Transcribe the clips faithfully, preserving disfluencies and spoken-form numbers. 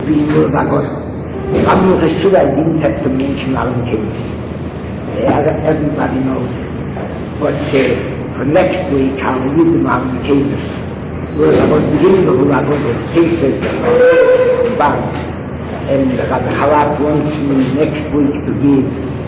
being moved by God. I'm not sure I didn't have to mention Alan Keynes. Everybody knows it. But uh, for next week, I'll read them Alan Keynes. Well, at the beginning of the Lagos, he says that Bang. And Rabbi Halak wants me next week to give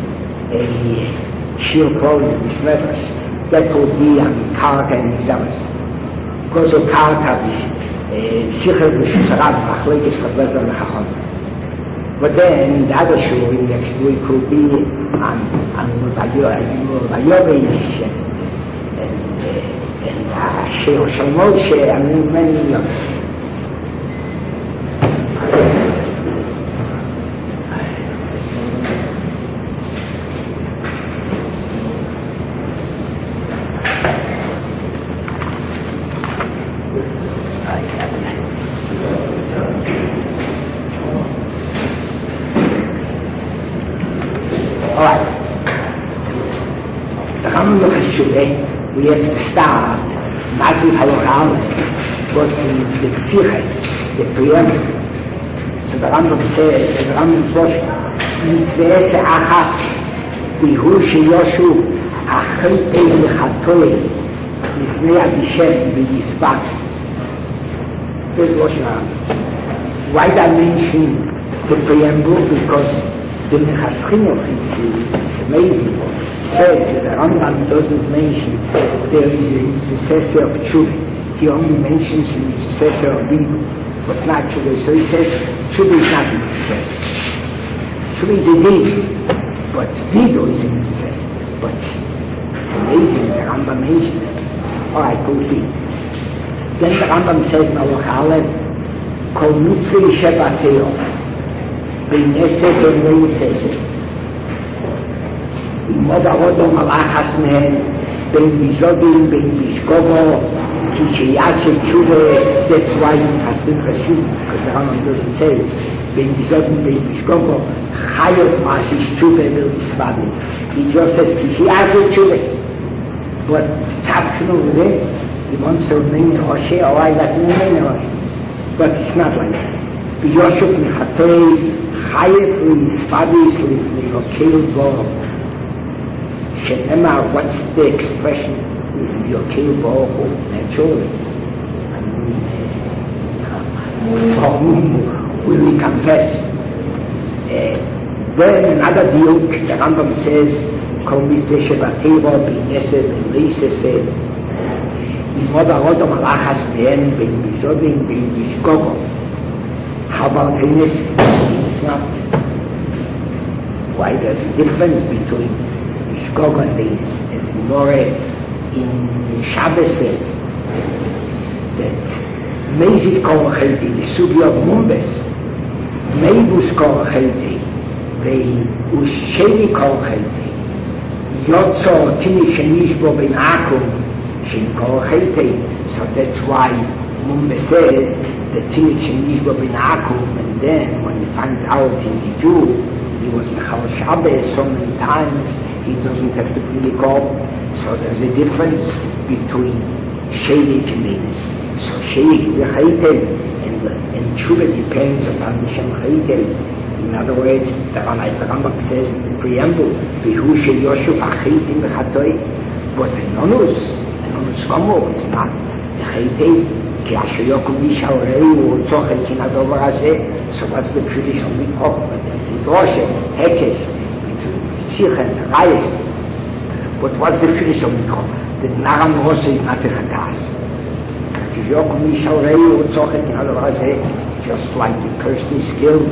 a shir clothing, this medrash. That will be on Karka and Examus. Because of Karka is Sicher B'Shusarab, Machlekes Rabbezer Mechachon. But then the other shir next week will be on on Vayovish and and Shir Shalmoshe and many others. We have to start not with Halachah, but with the Psiche, the preamble. So the Rambam says, the Rambam says, Mitzvah Achas, Bihu Sheyoshu, Achri Ein Lechatoi, Lifnei Abishem, B'Yispat. That's what Rambam. Why did I mention the preamble? Because the Mechaschinoch, it's amazing. Says that the Rambam doesn't mention there is an intercessor of Tshuva. He only mentions an intercessor of Bidu, but not Tshuva. So he says Tshuva is not an intercessor. Tshuva is a Din, but Bidu is an intercessor. But it's amazing the Rambam mentioned it. Alright, we'll see. Then the Rambam says in Halachah, Kol mitzvah shebateo, b'nesed b'neised. Mod Avodom Malachas Mehen, Ben Bizodim, Ben Bishkovo, Kishayashe Tshuva. That's why in Hasid Rashid, because the Rambam doesn't say it, Ben Bizodim, Ben Bishkovo, Chayot Masish Tshuva Bel Bisvadis. He just says Kishayashe Tshuva. But it's optional with it. He wants to name Hoshe, or I like to name Hoshe. But it's not like that. B'Yoshuk Mechatei, Chayot Bisvadis, L'Yokel Bo. Shenema, what's the expression? Yokel Bo, naturally. For whom will we confess? Uh, then another diuk, the Rambam says, Kol Mitzvah Shebateva, B'Nesed, B'Leisesed, Imod Avodom Malachas Mehen, Ben Bizodim, Ben Bishkogo. How about Hines? It's not. Why there's a difference between Gog and Beis, as the Gemara in Shabbos says that Mezid Kol Chelti, the Sugi of Mumbes, Meibus Kol Chelti, the Usheli Kol Chelti, Yotzo Tini Shenishbo Ben Akum, Shen Kol Chelti. So that's why Mumbes says that Tini Shenishbo Ben Akum, and then when he finds out he's a Jew, he was Mechal Shabbos so many times. He doesn't have to bring the call. So there's a difference between Sheilik and Menes. So Sheilik is a Chaytel, and, and Tshuva depends upon the Shem Chaytel. In other words, the Rambam says in the preamble, Vihu Sheyoshu Achaytim B'Chatoi, but the Nonus, the Nonus Gomo, is not the Chaytel, Ki Ashoyokum Mishal Rei, Utzochet Kin Adover Hazeh. So what's the traditional Mikok? There's a Droshe, Hekesh, Sichen, Rayes. But what's the finish of Mikro? The Naram Rosa is not a Chatas. Just like the person is skilled,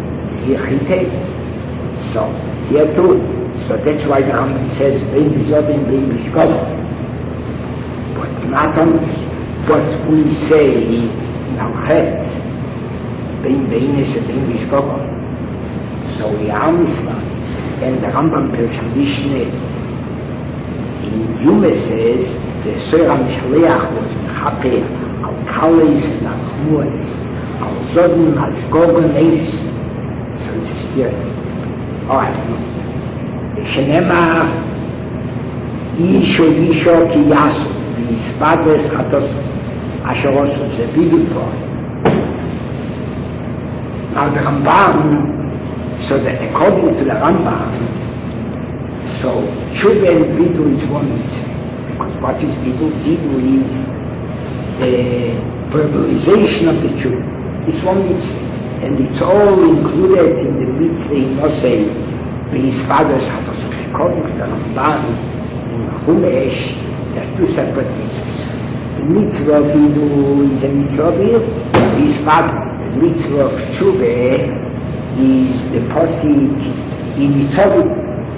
so here too. So that's why the Rambam says, Bein Bizodim, Bein Bishkovo. But not on what we say in Al-Chet, Bein Beinis and Bein Bishkovo. So we are Mishnah. And the Rambam Persham Mishneh in Yume says the Soira Mishaleach was Mechape al Kalis and al Chmuas al Zodin al Zgogon Eis. So it's a steer. Alright. Shenema Isho Isho Ki Yasu V'Yispades Chatos Asher Osu. It's a beautiful. Now the Rambam, so that according to the Rambam, so tshuva and vidu is one mitzvah. Because what is vidu? Vidu is the verbalization of the tshuva. It's one mitzvah. And it's all included in the mitzvah in Osei, by his father's house. According to the Ramban, in Chumash, there are two separate mitzvahs. The mitzvah of vidu is a mitzvah of his father. The mitzvah of tshuva is the posik in mitzvah.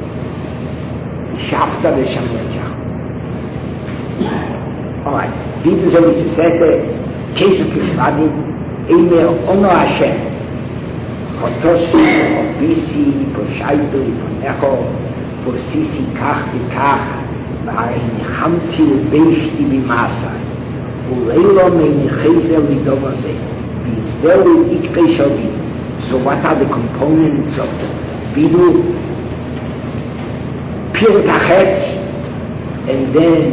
Shafta v'shamotya. Alright, vidu is a mitzvah, kesef kisvadim, Eimer ono Hashem, chotosi, obisi, poshaito, ifonecho, posisi kach v'kach, v'hari nichamti u'beishti b'masai, u'leilo me'nichezer l'dovaze, v'zeu ikpei shel vidu. So what are the components of the vidu? Pure tachet, and then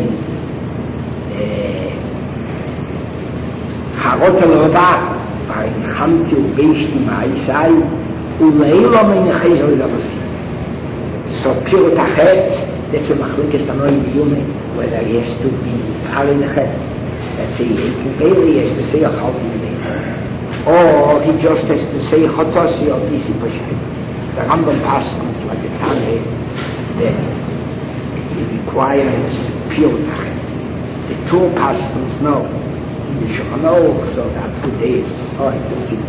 harot al-robah, Hamti u'beishti ma'isai u'leilo me'nichezer l'dovaze. So pure tachet, that's a machlokes tanoim b'yume, whether he has to be pari nechet, let's say he can barely has to say a chalti b'leil, or he just has to say chotosi or bisi poshay. The Rambam paskins like the Tane, that it requires pure tachet. The two paskins know. The Shulchan Aruch, so that two days. All right, let's see.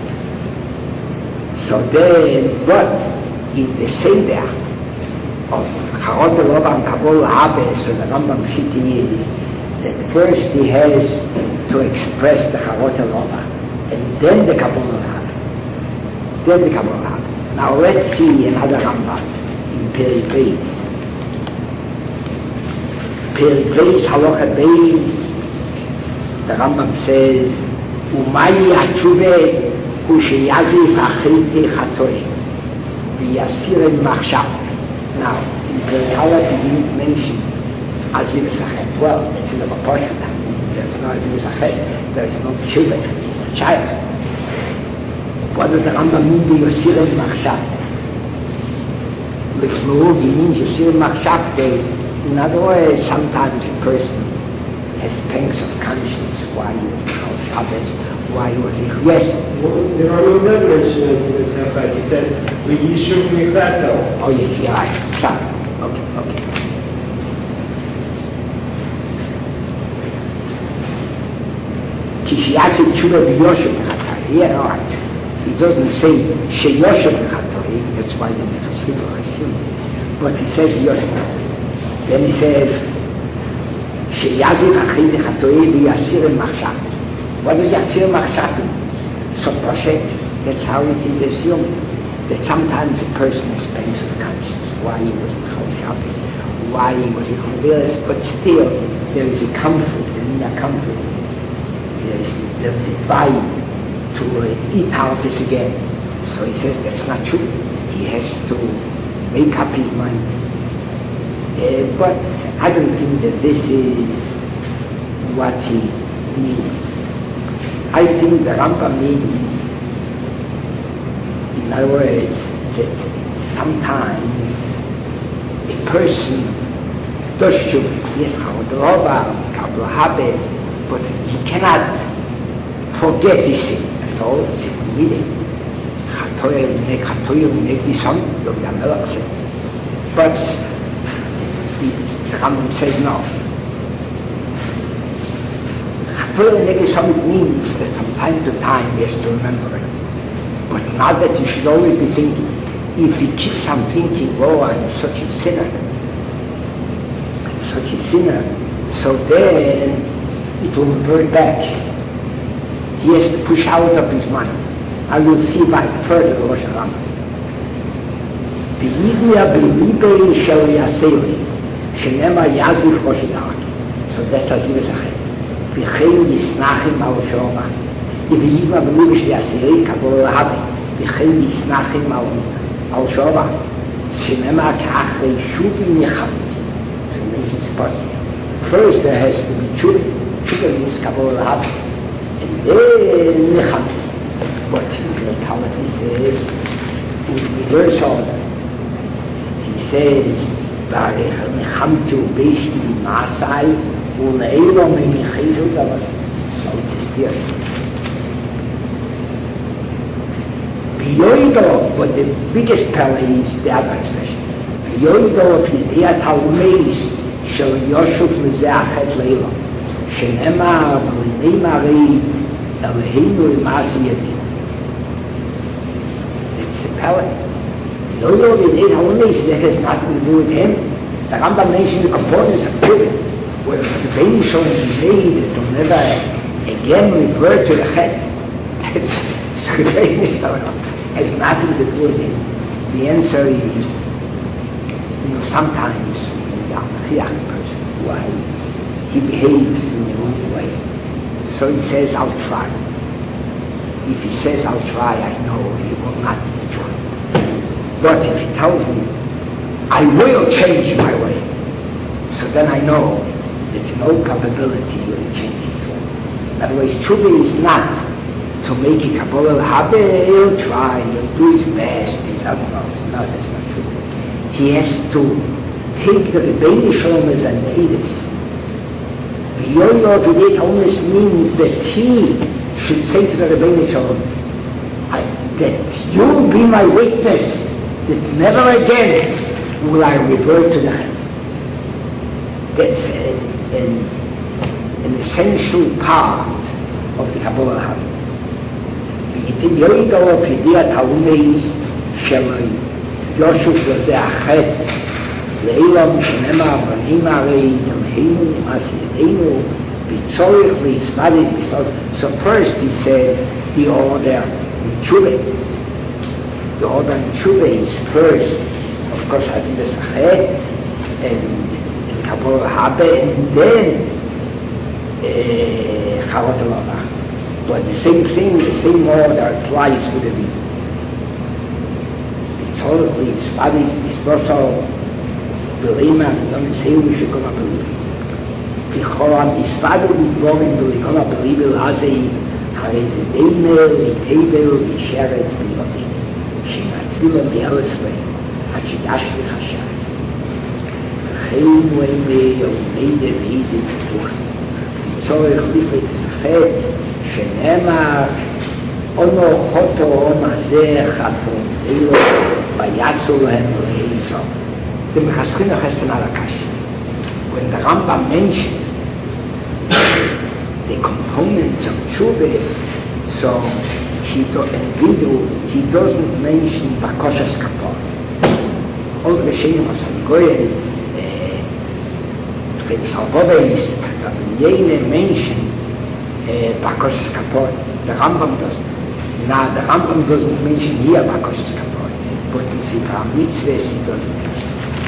So then, what in the Seder of Charot al-Robah and Kabul Habe, so the Rambam Shiti is that first he has to express the Charot al-Robah, and then the Kabul Habe. Then the Kabul Habe. Now let's see another Rambam in Peri Beis. Peri Beis, Halacha Beis, the Rambam says, Umay HaTshuva hu sheyazif achiti chatoim v'yasir el machshav. Now, in Perek Aleph, he didn't mention Aziv Esachet. Well, it's in the proportion. There's no Aziv Esachet. There is no Tshuva. He's a child. What does the Rambam mean by Yasir el machshav? L'chmuru, he means Yasir el machshav. In other words, sometimes a person has pangs of conscience, why he was Chal Shabbos, why he was in yes. Well, there are no mentions in the Sefer. He says, "V'yishuv michato." Oh yeah, yeah, right. Sorry. Okay, okay. Kishiyasu tshuva v'yoshev mechatari. Yeah, all right. He doesn't say sheyoshev mechatari. That's why the Mechasidim are assuming. But he says v'yoshev mechatari. Then he says. Sheyazif achid chatoei v'yasir el machshav. What does yasir machshav mean? So Poshet, that's how it is assumed, that sometimes a person has pangs of conscience, why he was in Chol Shabbos, why he was in Chodeles, but still there is a comfort, an inner comfort. There is, there is a vibe to uh, eat out this again. So he says that's not true. He has to make up his mind. Uh, but I don't think that this is what he means. I think the Rambam means, in other words, that sometimes a person does tshuva, yes, Charot al-Robah, Kabul Habe, but he cannot forget his sin at all. It's a meaning. But It's, the Rambam says no. Chatorah Neged means that from time to time he has to remember it. But not that he should always be thinking. If he keeps on thinking, oh, I'm such a sinner, I'm such a sinner, so then it will revert back. He has to push out of his mind. I will see by further Rosh Hashanah. V'yidya b'libei shel yaseri. Shenema yazif Roshidach. So that's Aziv Esachet. V'chein yisnachim al shorah. V'yidma b'libe shel yaseri kabol habe. V'chein yisnachim al shorah. Shenema k'achrei shuvim yechamti. So it makes it possible. First there has to be tshuva. Tshuva means kabol habe. And then yechamti. But in reality says, in reverse order, he says, V'arech to Beishti Masai, U'le'elo Memichizu Davas. So it's a theory. B'yoido, but the biggest power is the other expression. B'yoido P'nidiyat HaUmeis, Shel Yoshuv L'ze'achet Le'elo, She'nemar V'nei Eloheinu L'masi Yadin. It's the power. B'yoido P'nidiyat HaUmeis, that has nothing to do with him. The Rambam mentioned the components of Purim, where the Bein Shalom is made, it will never again revert to the Chet. It's so the Bein Shalom has nothing to do with him. The answer is, you know, sometimes in the Amachiach person, why he behaves in the wrong way. So he says, I'll try. If he says, I'll try, I know he will not try. But if he tells me, I will change my way, so then I know there's no probability he will change his way. In other words, Tshuva is not to make a Kabbalah L'Habe, he'll try, he'll do his best, his utmost. No, that's not true. He has to take the Rebbeinu Shalom as a native. V'yoyo B'nei Omes means that he should say to the Rebbeinu Shalom, that you'll be my witness, that never again will I revert to the Chet. That's an, an, an essential part of the Kabbalah L'Habe. V'yidiyoido P'nidiyat HaUmeis Shel Yoshuv L'ze'achet Le'elam She'nemar V'nei Marei Eloheinu L'masi Yadeinu B'tzorich L'yisvadis B'tzorich. So first he said the order in Tshuva. The order in Tshuva is first, of course, Hatzim B'Sachet and in Kabbalah L'Habe, and then Chavot L'Olach. But the same thing, the same order applies to the Vim. It's all of the Spadis, Bisposol, B'Leima, Yom Sehu, Shekoma B'Leima. Kicholam, Isfadu, B'Borim, B'Likoma B'Leima, L'Azei, Hareze Deimel, L'Tebel, L'Sheret, B'Yodim. Shematvilah B'Elesleim. השידש לחשב. חיים ואימי ומיידה ואיזה פיתוח. לצורך לפת זכת, שנאמר, אונו חוטו אום הזה חתום, אילו ויעשו להם לאיזו. The Mechaschina has another question. When the Rambam mentions the components of Tshuva, so he, do, and Vidu, he doesn't mention Bakoshas Kapor. All the Shenim of Sangoyen, the Salvoveis, Rabbi mention Bakoshas Kapor. The Rambam doesn't. Now, the Rambam doesn't mention here Bakoshas Kapor, but in Sipra Mitzvahs he doesn't mention.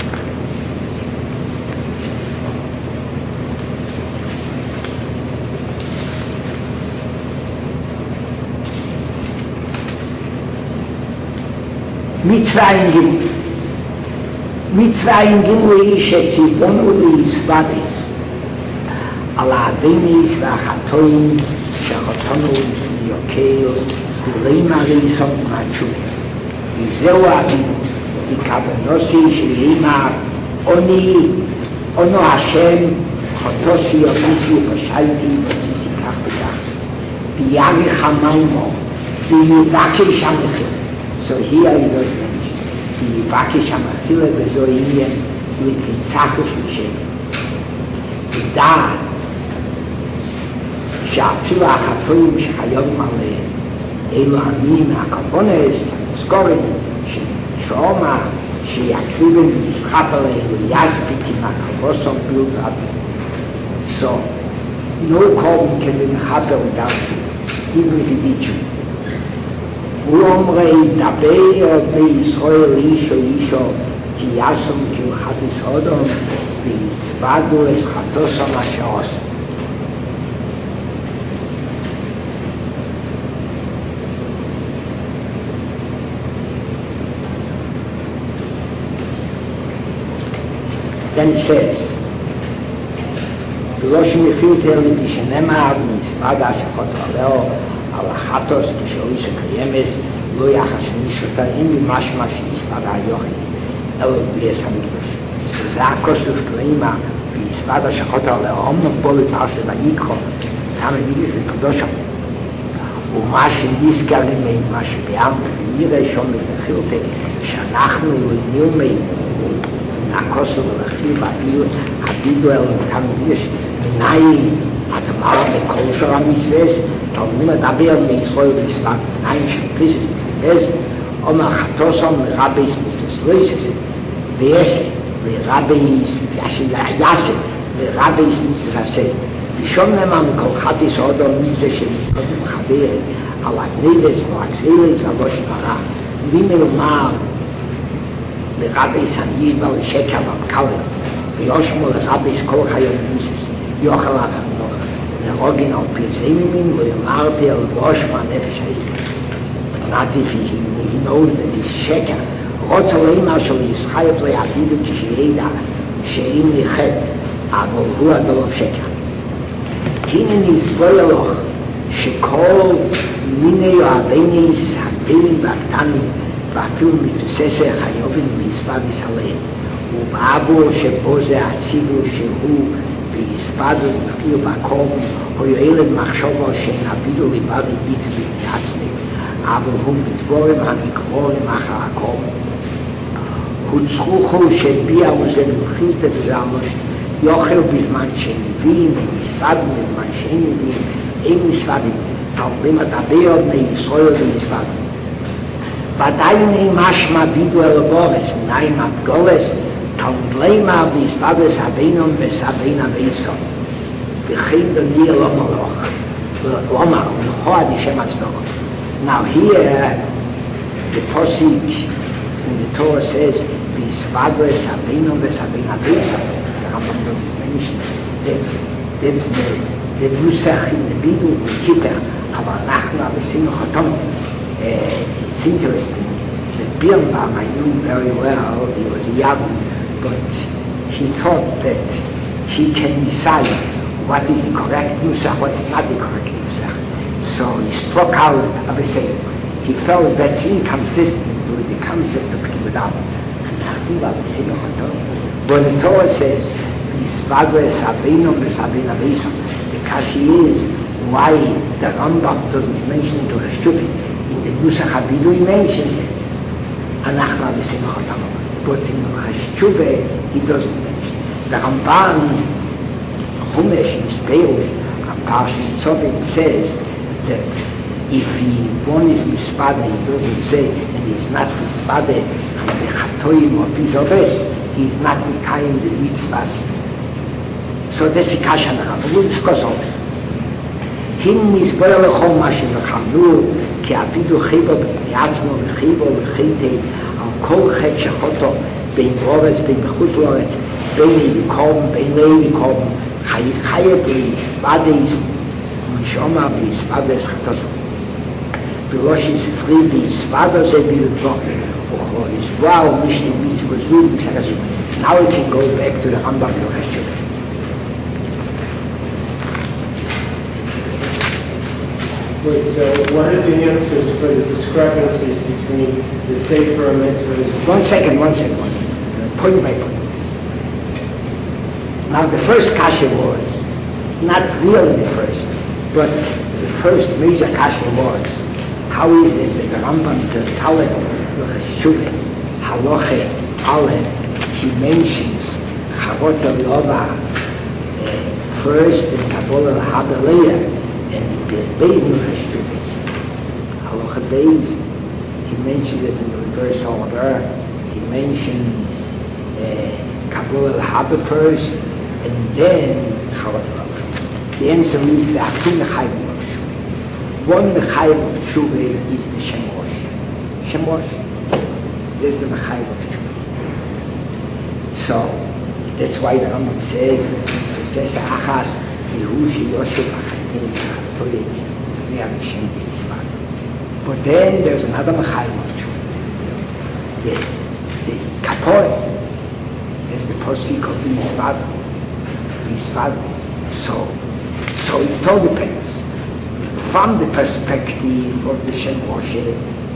Mitzvah Gimel. Mitzvah Gimel is shetzivonu li'isvadis al ha'adenis v'achatoim shechotonu yokel u'leima re'isot ma'atshuva v'zeu avinu v'kavanosi she'leimar oni ono Hashem chotosi ofisi u'pashalti v'sisi kach v'kach v'yarich ha'maymo v'yivakesh ha'mechil. So here he does mention the Yivakesh HaMachila B'Zoyinyan L'Kitzachus L'Shem. V'da she'afilu ha'chatoim she'chayovim aleim elu ha'min ha'kavones ha'nizkorim she'shoma she'yakrivim v'yischap aleim v'yazpikim ha'kavosom b'ilvavim. So no korban can be mechaper without food, even if he did you. ואומרי דבר בישראל איש או אישו כי יסום כמחתיס אודום ויסבדו אסחתוסם השעוס. Then it says, ולא שמחית אל נשנמה ויסבד השחות עליו על החטוס כשאוי שקיימס, לא יחש נשרתה, אין לי משמע שיספד היוחד, אלו בייס המקדוש. שזה הכוסף קלימה, ויספד השחוט על האומנם בו בפרשת ויקרא, כמה זה יש לקדושה. ומה שנזכר למי, מה שבאמת ונראה שם בתחילת, שאנחנו נלמי, הכוסף ולכתיב, הבידו אל כמה יש, מנין, אתה אמר בכל שור המצווס, תלמוד מדבר מישראל ויספד, מנין שפריסס מצווס, אומר חטוסם לרבי סמצווס, ויש לרבי יסף, לרבי סמצווס, ושום נאמר מכל חטיס אודום מצווה שמתקודם מחבר על הגנידס והגזילס והלוש מרע, וימי אומר לרבי סנגיד ועל שקר והמקלם, ויושמו לרבי כל חיום מצווס, יוכל החנוך, לרוגן על פרזימים, ואמרתי על ראש מהנפש העיקר. נעתי he knows that he's שקר. רוצה לאמר של ישחייב לא יעביד את שידע שאין לי חד, אבל הוא הדולף שקר. הנה נסבויה לך שכל מיני אוהביני סגלים והקטנים ואפילו מתוססי חיובים ויספד יסעליהם. ובאבו שבו זה הציבור שהוא ויספדו נפילו בקום, או יועלת מחשבו שנבידו לבד ביצבי עצמי, אבל הוא מתבורם הנקבורים אחר הקום. הוצחוכו שביע וזה מלכילתא וזה עמוש, יוכל בזמן שנביאים, ומספדים בזמן שאין נביאים, אין מספדים, תלמידים הדבר בני ישראל ומספדים. ודאי משמע בידו אל בורס, מנין מתגולס, תלמימה ויספדס אבינום וסבינה ואיסון. וכן דניה לא מלוך, לא אמר, ולכו עד השם הצדוק. Now here, the passage in the Torah says, ויספדס אבינום וסבינה ואיסון. The Rambam doesn't mention that's, that's the, the nusach in the Bible with Kippur, אבל אנחנו עשינו חתום. It's interesting that Birnbaum, I knew very well, he was a young, but he thought that he can decide what is the correct nusach, what is not the correct nusach. So he struck out of a saying. He felt that's inconsistent with the concept of Kibbutz. But the Torah says, the kashi is why the Rambam doesn't mention it to Hashtubi. In the Nusach HaBidu he mentions it. אנחנו עשינו חתום. But in Hashtubi he doesn't mention it. The Ramban, Chumash in Sperush, and Parshas Tzovim says that if he one is mispade, he doesn't say, and he's not mispade, and the chatoim of his obes, he's not mikayim the mitzvahs. So that's the kasha now. We'll discuss all that. Him nisbora lechol ma shevachamnu, ki afidu chibo b'yatzmo v'chibo v'chite, al kol chet shechoto, bein oretz, bein b'chut oretz, bein yikom, bein lei yikom, chaye b'yispades, Mishoma b'yispades chatoso. B'rosh yisfri b'yispades b'yudvo, uchlo yisvoa u'mishni b'yispozlu b'yispozlu. Now we can go back to the Rambam Yochashchuk. Wait, so what are the answers for the discrepancies between the Sefer mitzvahs? One second, one second, one second. Point by point. Now the first kasha was, not really the first, but the first major kasha was, how is it that the Rambam does Taleb, Yochashchuk, Halacha, Aleph, he mentions Chavot Elova first and Kabbalah Haba later, and Beis Yochashchuk. Halacha Beis, he mentions it in the reverse order. He mentions uh, Kabbalah Haba first, and then Chavot Elova. The answer is the Akin Chayim of Tshuva. One Chayim of Tshuva is the Shem Rosh. Shem Rosh. There's the Chayim of Tshuva. So that's why the Rambam says, says Achas, Yehushi Yosef Achayim Chatoyim, Ne'avishem Yitzvah. But then there's another Chayim of Tshuva. The, the Kapor, there's the Posik of Yitzvah. Yitzvah. So, so it all depends. from the perspective of the Shem Moshe.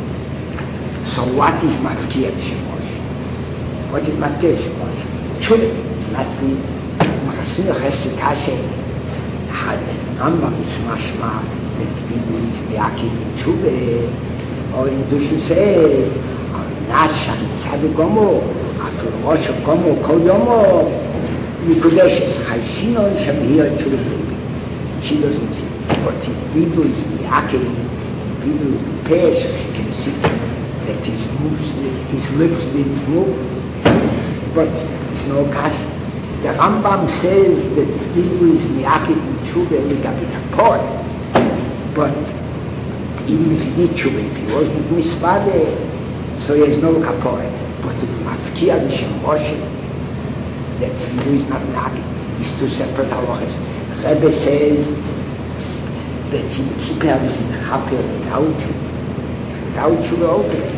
So what is Mafkia Shem Moshe? What is Mafkia Shem Moshe? Tshuva. Not the Machasinu Chesed Kashe had Rambam is mashma that people is Miyaki Tshuva. Or in Dushu says, Nash and Tzaddik Gomo, after Rosh of Gomo, Kol Yomo, Mikudeshes, Chayshino and Shamir to the baby. She doesn't see. But if people is Miyaki, people is prepared, so she can see that his moves, his lips didn't move. But it's no cash. The Rambam says that people is Miyaki and Tshuva, we got it apart. But even if he did Tshuva, if he wasn't Mispade, so he has no kapore. But if Mafkia the Shem Moshe, that he is not Miyaki, is two separate halachas. Rebbe says that he Kippur is in Chaper without without Tshuva opening.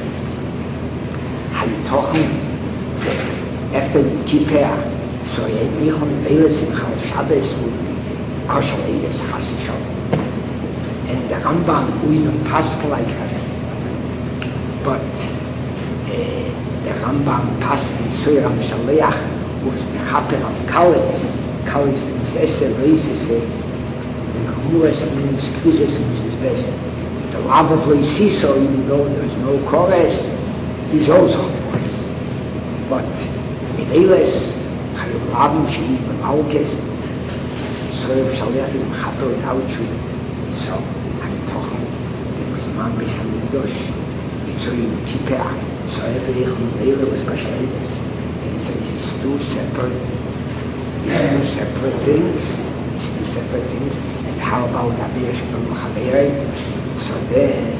Hayitochen that after the Kippur, so he had Nichon Eilis in Chal Shabbos would be kosher Eilis Chas v'Shalom. And the Rambam we don't pass like that. But uh, the Rambam passed in Surah Shaliach was Mechaper of Kalis. Kalis means Eser, Reises, and Chumuras means Kvizes, which is best. The love of Leisiso, even though there is no chorus, is also chorus. But in Eilis, Chayim Lavim She'im Malkes, Surah Shaliach is Mechaper without Tshuva. So, I'm talking, it was man Bishamikdosh. So you keep it, so every Leila was kosher Eilis. And so it's two separate, it's two separate things, it's two separate things. And how about Avir Shalom Chaver? So then,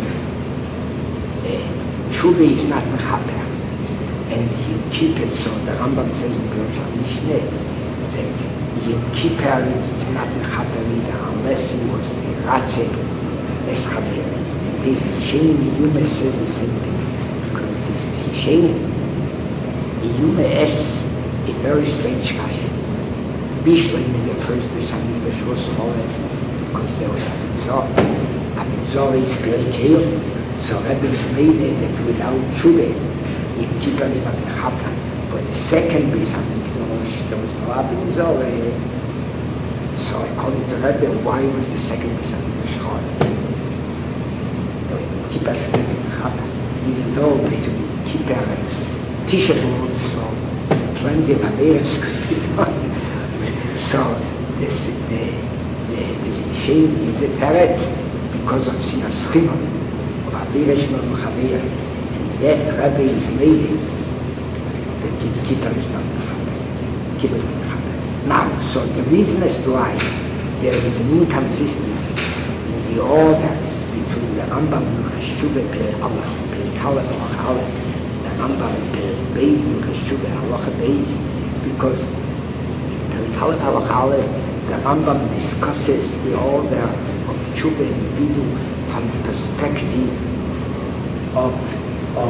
Tshuva is not Mechaper. And you keep it, so the Rambam says in Pirush HaMishneh, that you keep it, it's not Mechaper either, unless he was Ratzeh, Es Chaver. This Sheni Yume says the same thing, because this is Sheni. Yume es a very strange kasha. Bishleim in the first Besami Beshvos Cholet, because there was Abidzor. Abidzor is great hail, so Rebbe is made it that without Tshuva, Yom Kippur is not Mechaper. But the second Besami Beshvos, there was no Abidzor. So according to Rebbe, why was the second Besami Beshvos? Kippur even though basically Kippur and Tisha B'Av, so plenty of Averos could be done. So this the the shame is a teretz because of Sinas Chimon of Averos Shemon Mechaber, and yet Rabbi is made that Kippur is not Mechaber. Kippur is not Mechaber. Now, so the reason as to why there is an inconsistency in the order between the Rambam and Cheshuvah per Allah, per Kala Halacha Aleph, the Rambam per Beis and Cheshuvah Halacha Beis, because per Kala Halacha Aleph, the Rambam discusses the order of Tshuva and Bidu from the perspective of, of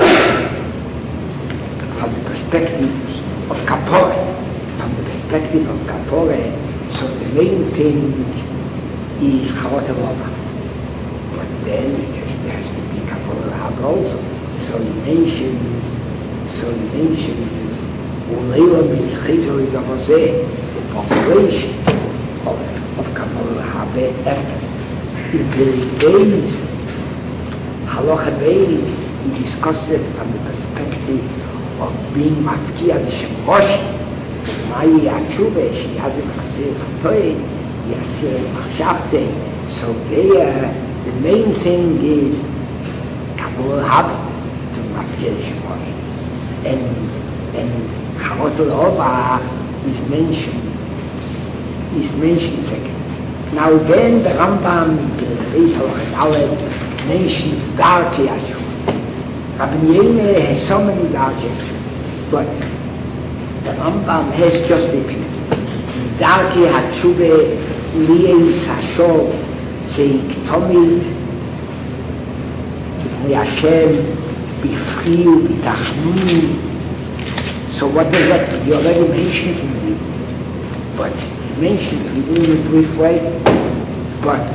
from the perspective of Kapore, from the perspective of Kapore. So the main thing is Chavot Elova. But then it has, there has to be Kapor Hab also. So he mentions, so he mentions, Uleila B'Yichizor Yavozeh, the formulation of, of Kapor Hab after. In Perek Beis, Halacha Beis, he discusses it from the perspective of being Mafkia the Shem Moshe, Mayi Atshuva, she has a Chasir Chatoy, Yasir Machshavte. So there, the main thing is Kabul Hab to Mafkia Shem Moshe. And and Chavot Elova is mentioned, is mentioned second. Now then the Rambam in Perek Beis Halacha Aleph mentions Darkei Atshuva. Rabbi Yehuda has so many Darkei, but the Rambam has just a few. Darkei Atshuva Li'eis Hashor Tzeik Tomid B'nei Hashem B'friu B'tachnuni. So what does that mean? You already mentioned it in the but mentioned it in a brief way, but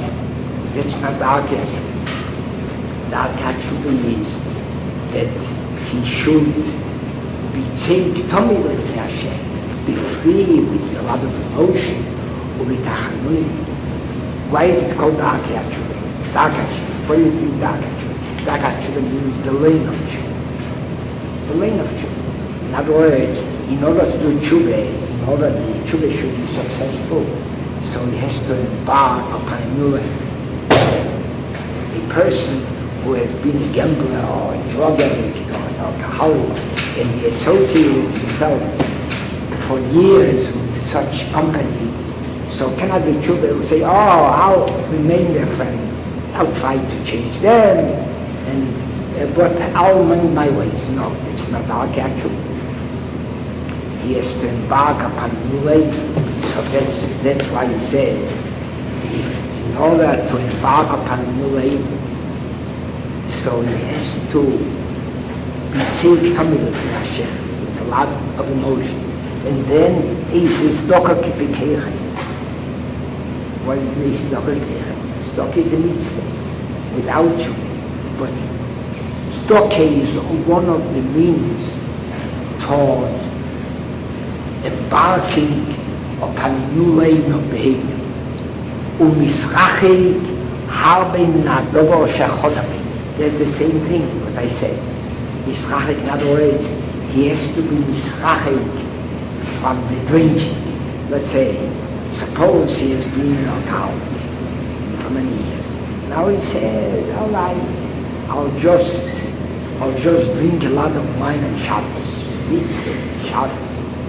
That's not the Arkei Tshuva. The Arkei Tshuva is that he should be tzink Tommy with Hashem, be free with a lot of emotion, or with Hanunim. Why is it called the Arkei Tshuva? The Arkei Tshuva. What do you mean the Arkei Tshuva? The Arkei Tshuva means the lane of Tshuva. The lane of Tshuva. In other words, in order to do Tshuva, in order the Tshuva should be successful, so he has to embark upon a new way. A person who has been a gambler or a drug addict or an alcoholic and he associated himself for years with such company, so cannot be Tshuva. He'll say, oh, I'll remain their friend. I'll try to change them, and uh, but I'll mend my ways. No, it's not Arkei Tshuva. He has to embark upon a new way. So that's, that's why he said, in order to embark upon a new way, so he has to be tzink Tommy with Hashem, with a lot of emotion. And then he says, Stoka Kipikecha. What is this Stoka Kipikecha? Stoka is a mitzvah, without you. But Stoka is one of the means towards embarking upon a new lane of behavior. Umisrachei harbe min hadover shechod habi. That's the same thing what I said. Misrachei, in other words, he has to be misrachei from the drinking. Let's say, suppose he has been in alcohol for many years. Now he says, all right, I'll just, I'll just drink a lot of wine and Shabbos. Mitzvah, Shabbos.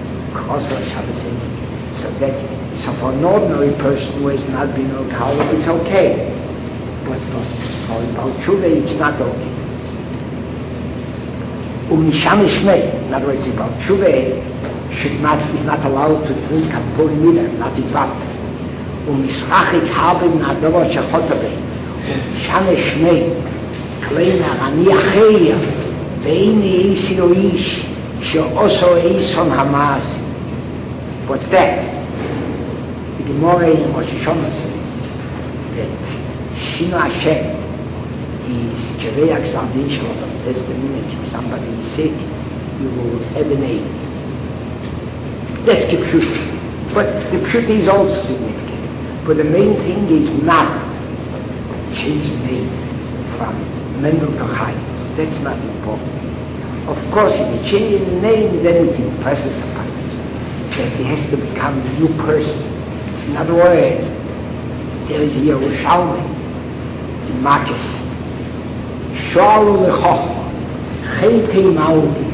So that, so for an ordinary person who has not been alcoholic, it's okay. But for, for about Tshuva, it's not okay. Umisham Shnei, in other words, about Tshuva should not, is not allowed to drink Kapurim either, not in vodka. Umisrachik haben adover shechotabe. Umisham Shnei, kleiner ani acheya, veini eisi o ish, she'oso eison hamasi. What's that? The Gemara in Rosh Hashanah says that Shino Hashem is Kereach Sardin Shalom. That's the minute if somebody is sick, you will have an aid. That's the Pshut. But the Pshut is also significant. But the main thing is not change the name from Mendel to Chaim. That's not important. Of course, if you change the name, then it impresses upon you that he has to become a new person. In other words, there is Yerushalmi in Makis. Shalu lechochma, chaytei maudi.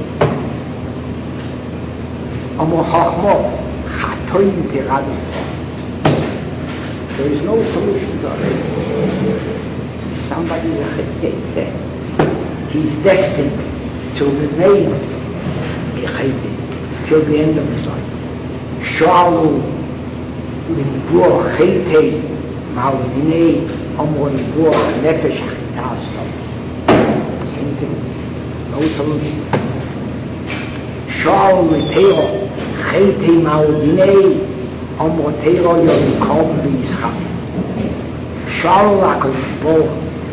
Omo chochma, chatoim tiradu. There is no solution to it. Somebody is a chaytei. He is destined to remain a chaytei till the end of his life. Shalu לנבוא חיתי מעודיני אמרו לנבוא הנפש החיטה הסלום. Same thing, no solution. שאלו לתירו חיתי מעודיני אמרו תירו ינקום בישחק. שאלו לקדוש ברוך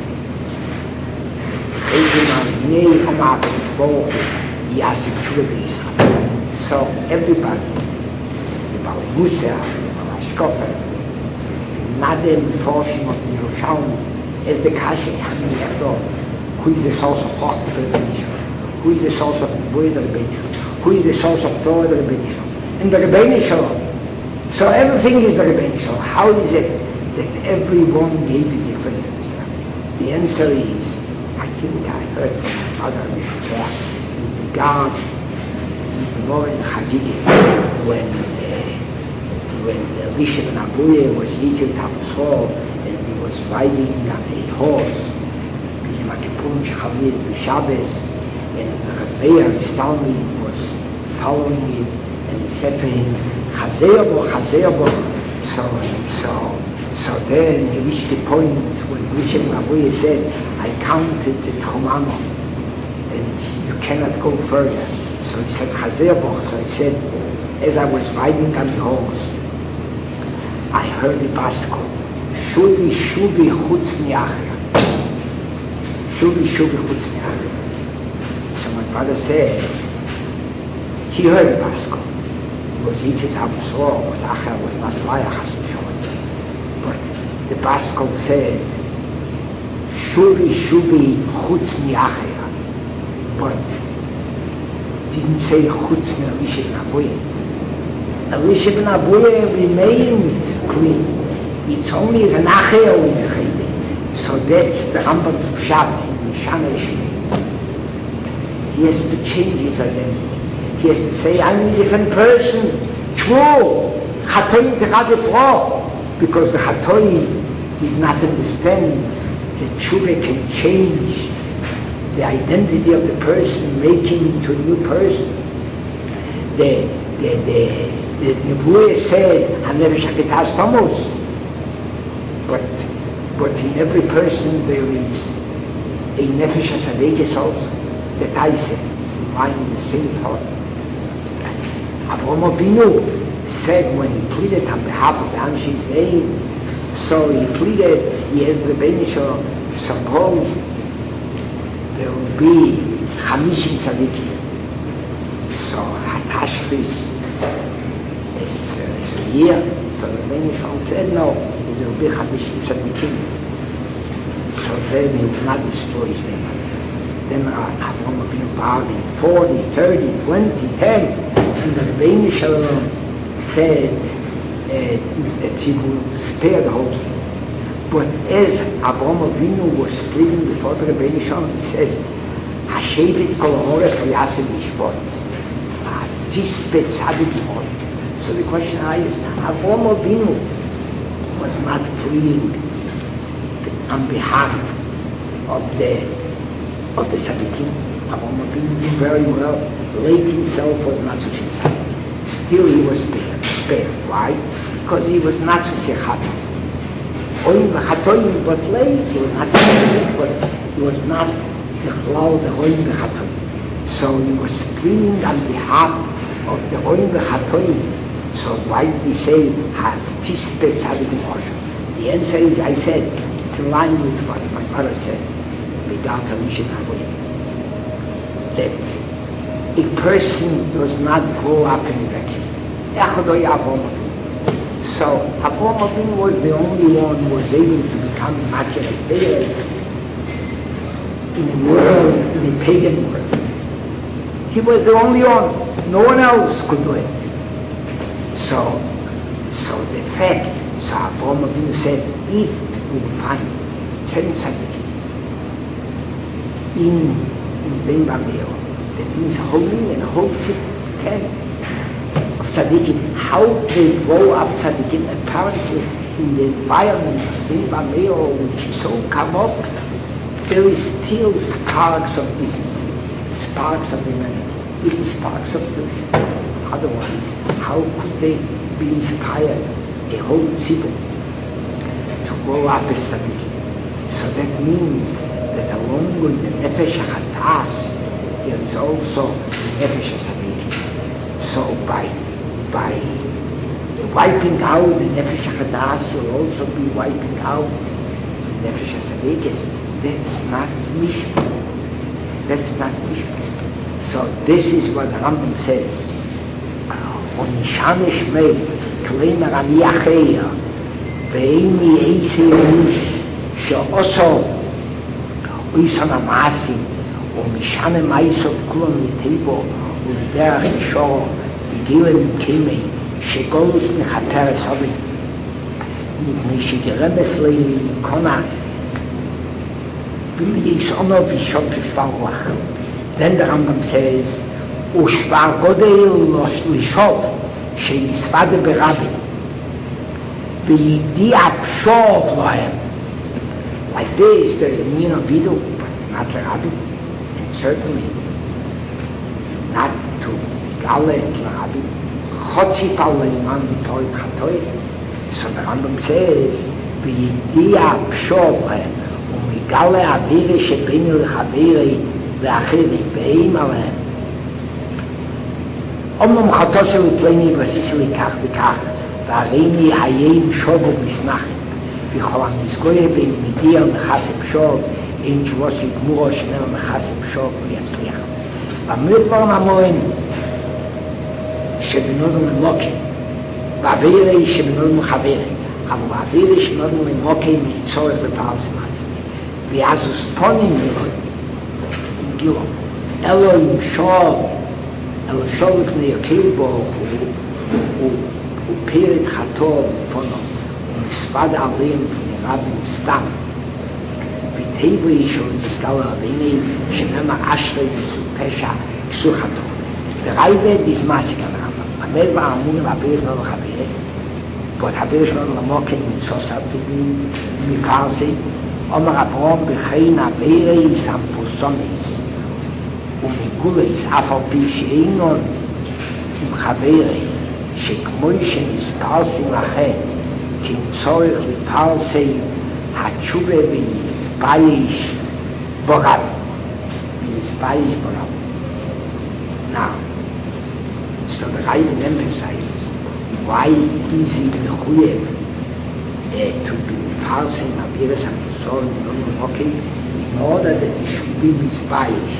חיתי מעודיני אמרו הקדוש ברוך יעשה תשובה בישחק. So everybody, about Musa, Skopper, Nadem forschung of the Yerushalmi, as the Kasha coming after, who is the source of Chok for the Rebbeinu? Who is the source of Boy the Rebbeinu? Who is the source of Torah the Rebbeinu? And the Rebbeinu. So everything is the Rebbeinu. How is it that everyone gave a different answer? The answer is, I think I heard from my mother before, in regard to the more in Chagigah, when when Risha ben Abuye was eating Tapusor and he was riding on a horse, B'Yom Kippurim Shechavir B'Shabbos, and the Rebbeinu Stalmi was following him, and he said to him, Chazer bo, Chazer bo. So, so, so then he reached the point when Risha ben Abuye said, I counted the Tchumano, and you cannot go further. So he said, Chazer bo. So he said, as I was riding on the horse, I heard a basco, שובי שובי חוץ מאחר. Shubi Shubi Chutz Me'achar. So my father said, he heard the Paschal. It was easy to have a soul, but Achar was not like a Chas V'Sholem. But the Paschal said, Shubi Shubi Chutz Me'achar. But didn't say Chutz Me'Elisha ben Avuya. Elisha ben Avuya remained clean. It's only as an Achar who is a Chayde. So that's the Rambam's Pshat in Shana Yeshua. He has to change his identity. He has to say, I'm a different person. True. Chatoim terade fro. Because the Chatoim did not understand that Tshuva can change the identity of the person, make him into a new person. The the the the Nevuah said, "Hanefesh haketas Thomas." But but in every person there is a nefesh hasadekes also. That I said, it's lying in the same thought. Avraham Avinu said when he pleaded on behalf of the Amshim's name, so he pleaded, he has the Benisho, suppose there will be Chamishim Tzadikim. So Hatashvis is, is a year. So the Benisho said no, there will be Chamishim Tzadikim. So then he will not destroy his name. Then Avraham Avinu bargained forty, thirty, twenty, ten, and the Rebbeinu Shalom said uh, that he would spare the whole thing. But as Avraham Avinu was pleading before the Rebbeinu Shalom, he says, "Hashevet kol ha'oretz lo yaseh mishpot." Tispet tzadik imod. So the question is, Avraham Avinu was not pleading on behalf of the of the tzaddikim. Avraham Avinu knew very well. Late himself was not such a tzaddik. Still he was spared. spared. Why? Because he was not such a chatoim. Oim v'chatoim, but late he was not tzaddik, but he was not the chlal, the oim v'chatoim. So he was pleading on behalf of the oim v'chatoim. So why did he say, have tispe tzaddikim osher? The answer is, I said, it's in line with what my mother said, without a mission that a person does not grow up in a vacuum. So Avraham Avinu was the only one who was able to become a Machiavelli in a world, in a pagan world. He was the only one. No one else could do it. So, so the fact, so Avraham Avinu said, if we find ten tzaddikim in in Zdeim Bameo, that means holding and holding ten of tzaddikim. How they grow up tzaddikim? Apparently, in the environment of Zdeim Bameo, which is so come up, there is still sparks of business, sparks of humanity, little sparks of this. Otherwise, how could they be inspired, a whole tzibur, to grow up as tzaddikim? So that means that along with the nefesh hachatas, there is also the nefesh hasadikis. So by by wiping out the nefesh hachatas, you'll also be wiping out the nefesh hasadikis. That's not mishpat. That's not mishpat. So this is what the Rambam says. On Shamish mei kleiner ani acheya ve'ini eisi elish she'oso Uisan Amasi, or Mishane Maisov Kulon Tebo, or Derech Shor, Vigilem Kime, Shegolus Mechateres Hobbit, Mishigeremes Leili Kona, Bimidis Ono Vishot Shvarwach. Then the Rambam says, Ushvar Godel Lishot, Sheisvade Berabi, V'yidi Apshov Lohem. Like this, there's a meaning of Vidu, but not the Rabbi, and certainly not to Gale and Rabbi. Chotzi Pauleiman Vitoi Chatoi. So the Rambam says, V'yidia Pshov Lehem, Umigale Avire Shebenu Lechavire Ve'achiri Ve'im Alehem. Omnum Chatosel Utleni Vasiseli Kach V'kach, V'areini Hayim Shovu Bisnachim. וכל המסגויה בין מגיע מחסם שוב, אין שבוסי גמורו שנר מחסם שוב ויצליח. במדבר ממוין שבנודו ממוקי, ואווירי שבנודו מחברי, אבל ואווירי שבנודו ממוקי מצורך לפרסם עצמי. ואז הספונים אלוהים, עם גילו, אלוהים שוב, אלוהים שוב לפני הקהיל ברוך הוא, הוא פירת חטוא לפונו, ומספד עליהם לפני רבים סתם. וטבעי שהוא נסגל עליני, שנאמר אשרי מסוג פשע, כסור חטוא. ורייבה דיזמאסי כאן רמב"ם, עמד בעמון והביר שלנו לחברת, ועוד הביר שלנו למוקד מצוסתי מפרסי, אומר אברום בחין הבירי סמפוסוניס, ומגולס אף על פי שאינון עם חברי, שכמו שנספרסים לכם, כי צורך לפרסי התשובה ויספייש בורם. ויספייש בורם. Now, so the Rebbe emphasizes why is it mechuyev uh, to be parsing Aviras HaMusor in order that it should be mispayish.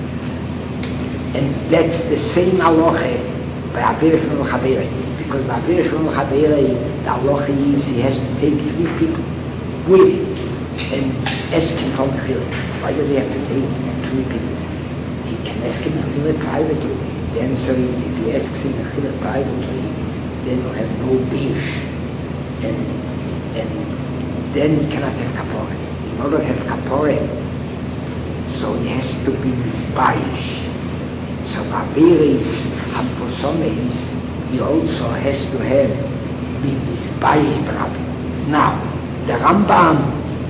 And that's the same halacha by Aviras HaMusor, because by Aviras HaMusor the halacha is he has to take three people with him and ask him for Mechila. Why does he have to take three people? He can ask him Mechila privately. The answer is if he asks him Mechila privately, then he'll have no bish, and and then he cannot have kapore. In order to have kapore, so he has to be mispayish. So Aviris Hamposomes, he also has to have be mispayish brother. Now, the Rambam,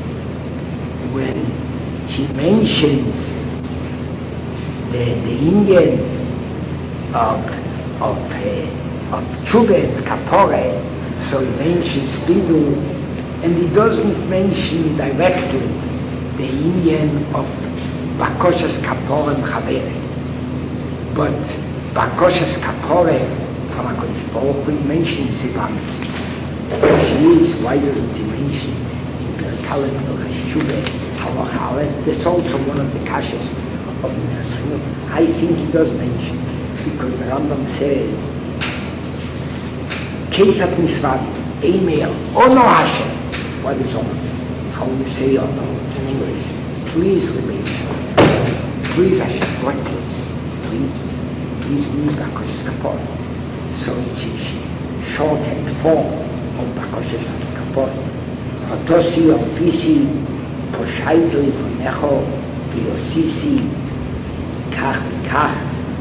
when he mentions the, the Indian of of uh, of Tshuva and Kapore, so he mentions Bidu, and he doesn't mention directly the Indian of Bakoshas Kapore Mchavere. But Bakoshas Kapore from HaKadosh Baruch Hu, he mentions Sivamitzis. She is, why doesn't he mention in Perkalim Milchas Tshuva Halacha Aleph? That's also one of the kashas of Minhas. I think he does mention, because the Rambam says, Kesat Misvad, Eimeir, Ono Hashem. What is Ono? How do you say Ono in English? Please remain sure. Please Hashem. What please? Please. Please means Bakoshas Kapor. So it's a shortened form of Bakoshas Kapor. Chotosi, Ofisi, Poshaidli, Ponecho, Viosisi, Kach, Kach,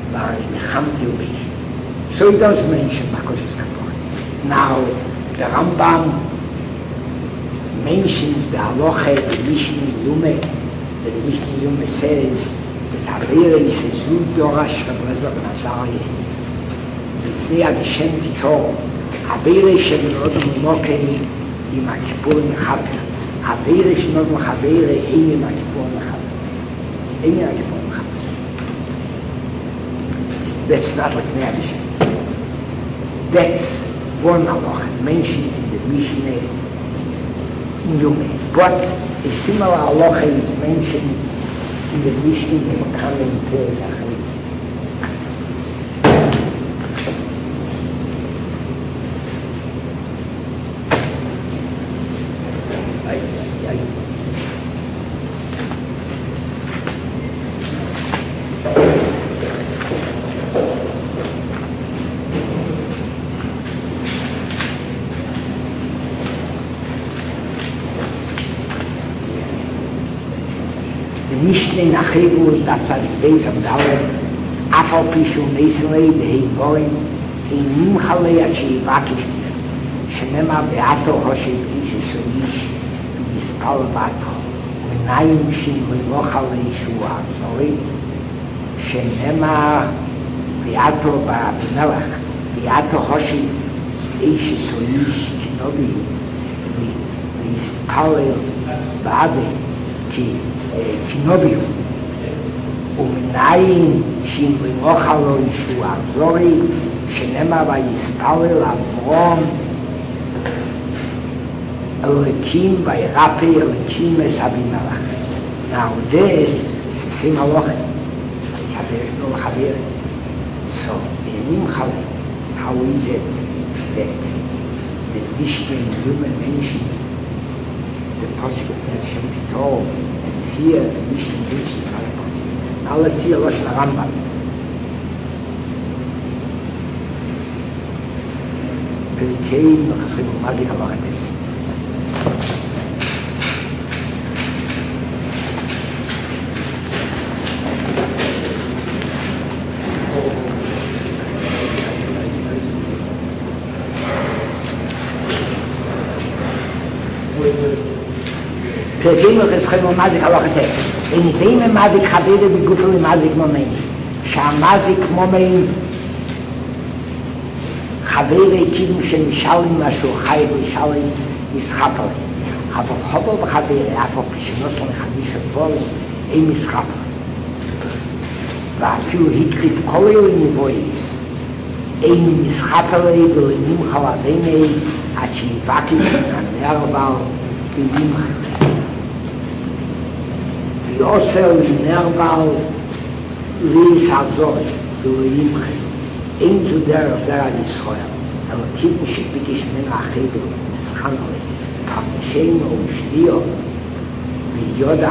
so he does mention Bakoshas Kapor. Now, the Rambam mentions the halacha, the Mishnah Yume, that the Mishnah Yume says that Aviris is Zud Yorash Rabbezer Ben Azariah. B'fnei Hashem Tito, Aviris Shebenod Mokei Im HaKippur Mechaber. Aviris Shebenod Mechaber Ein Im HaKippur Mechaber. Ein Im HaKippur Mechaber. That's not like Hashem. That's one halacha mentioned in the Mishnah in Yume. But a similar halacha is mentioned in the Mishnah in Kamen Perek Achari. Mishnah in Achivu, that's at the base of Dalet, Afal Pishu Mesilei, the Heivorim, in Nimchalei Achivakish, Shenema Beato Hoshev Ish Soyish, Yispal Bato, Menayim Shin Levochalei Shua, sorry, Shenema Beato Ba'avimelech, Beato Hoshev Ish Soyish, Kinobi, Yispal Ba'ade, Ki, Kinobiu, ומנין שימרימוך לו ישוע זורי, שנאמר ויספלל אברום Elohim vayrape Elohim es Abimelech. Now this is the same halacha. It's Haberesh no Chavere. So in Nimchale, how is it that the Mishnah in human nations, the Pasuk of the Shem Tov, and here the Mishnah in Mishnah are a Pasuk. Now let's see a Rosh Rambam. Perikei Mechasrim Umazik Halachates. Perikei Mechasrim Umazik Halachates. In dem Mazik Chavere b'gufel Mazik Momein. שהמזיק מומיין חברי כאילו שנשאלים משהו חי ושאלים יסחפר. אבל חובר בחברי, אף כשנוסו לחמיש הפול, אין יסחפר. ואפילו הקריב כל אלה נבויס, אין יסחפר ולנמחל עדיני עד שיבקי הנרבל ולנמחל. ויוסר לנרבל ליס הזוי ולנמחל. אין זו דרך זרע לישראל, אלא כאילו שביקש מן החבר נסחנו כמשם ושליו ויודע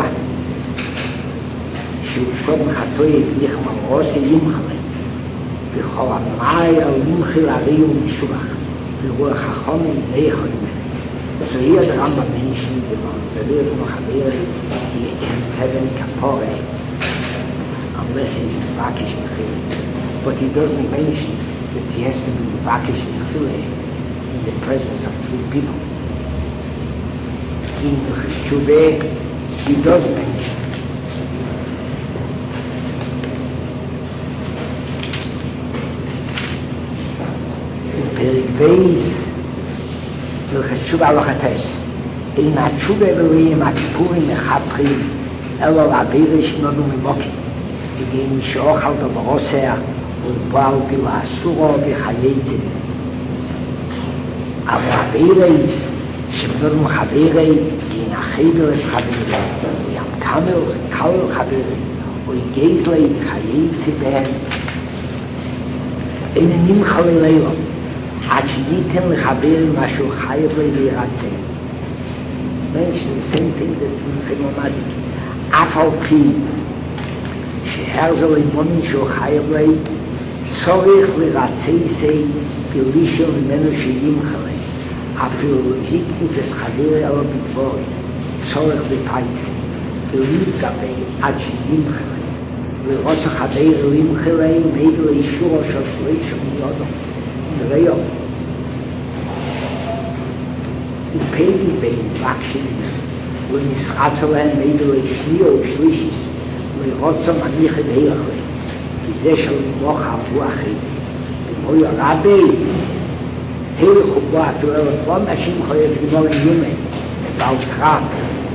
שהוא שום חטוי הבליך מלרוסי ימחלה וכל המאי על ימחל הרי הוא משובח ורוח החומי די חוימן. So here the Rambam mentions about the Rebbe of Chavere, he can't have any kapore unless he's in Vakish Mechile. But he doesn't mention that he has to be in Vakish Mechile in the presence of three people. In Cheshuvah, he does mention. In Perik Beis, in Cheshuvah Halachates, in Atshuvah Elohim HaKippurim Mechaprim, Elo L'Averish Nodu Mimokim, Igei Mishochal B'Vorosea, Ulbal B'Lasuro B'Chayeitzim. אבל Averis, שבנודם חברי, גין החבר es חברי, וים קמל וקל חברי, ויגז לי חייצי בהם. אין נמחל אליו, עד שניתן לחברי משהו חייב לי להירצה. Mention the same thing that in Chimomazik. אף על פי שהרזל אימונים שהוא חייב לי, צורך לרצה בלישון ממנו שימחל. אפילו היתנו תסחביר אלו בדבורי, צורך בפייסי, ולהתגבי עד שימחלי, לראות החבר לימחלי, מעבר לאישור של פרישו מיודו, נראיו. ופיידי בין בקשים, ונסחץ עליהם מעבר לשניו ושלישיס, לראות מניח את היחלי, כי זה של מוח הרוח במוי הרבי, Heel gebracht, terwijl het van Hashem geeft gewoon een jongen, het oud gaat.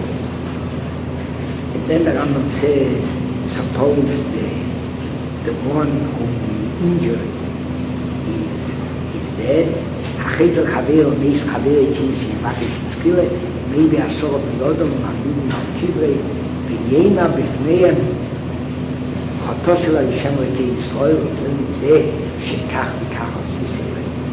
And then the Rambam says, suppose the, the one whom you injured is, is dead, החבר חבר, מייס חבר, כאילו שנבקש מתחילה, maybe עשור ביודו, ומעמידים על קברי, ויינה בפניהם, חותו של הראשון ראיתי ישראל, ותלם את זה, שכך וכך עושים.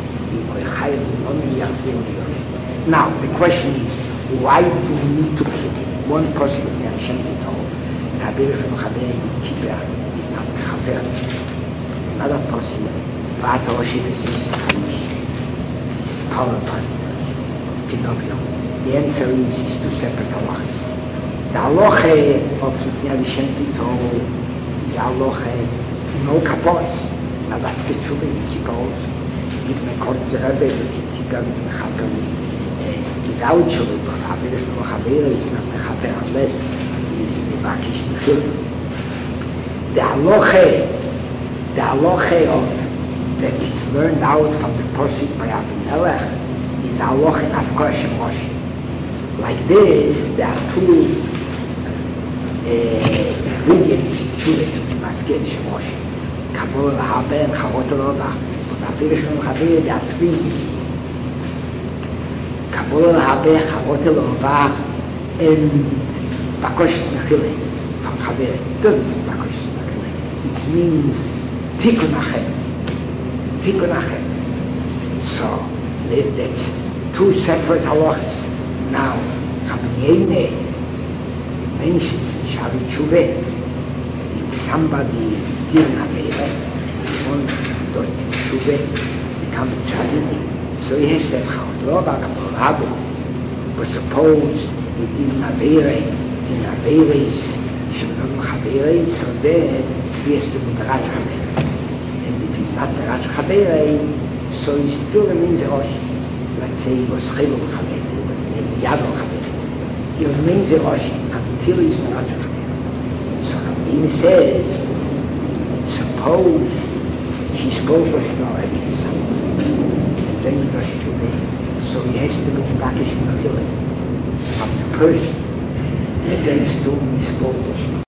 Now, the question is, why do we need to keep one person of the Hashem Tov? Chaber from Chaber Kippur is not Chaber. Another person, Vat Roshi V'Sis is followed by Pinocchio. The answer is, it's two separate halachas. The halacha of the Hashem Tov is halacha no kaporos. Now that gets over in Kippur also. Mit mir kommt der Rebbe, dass ich die ganze Mechaber gedauert schon über. Aber das nur Mechaber ist noch Mechaber unless ist Mevakish Mechil. Der Halacha, der Halacha of that is learned out from the Posik by Abimelech is Halacha in Afkosh and Moshi. Like this, there are two ingredients in Chulet to be Mafkesh and Moshi. Kabul Habe and Chavot Roba. After from Chaver, there are three Kabbalah habe Charotel Ova and Bakosh Mechile from Chaber. It doesn't mean Bakosh Mechile. It means Tikkun Achet. Tikkun Achet. So that's two separate halachas. Now, Kabbalah mentions in Shavi Tshuve, if somebody didn't have a wants to Tshuve, become a tzaddik, so he has to have Charotel Ova. But suppose he didn't have a in Averis, Shem Chavere, so then he has to be the Raz Chavere. And if he's not the Raz Chavere, so he still remains a Rosh. Let's say he was Chilul Chavere, he was Yadol Chavere. He remains a Rosh until he's the Raz Chavere. So Rabbeinu says, suppose he spoke with him already in something, and then he does Tshuva, so he has to be Bakish Mechilin from the person against whom he spoke.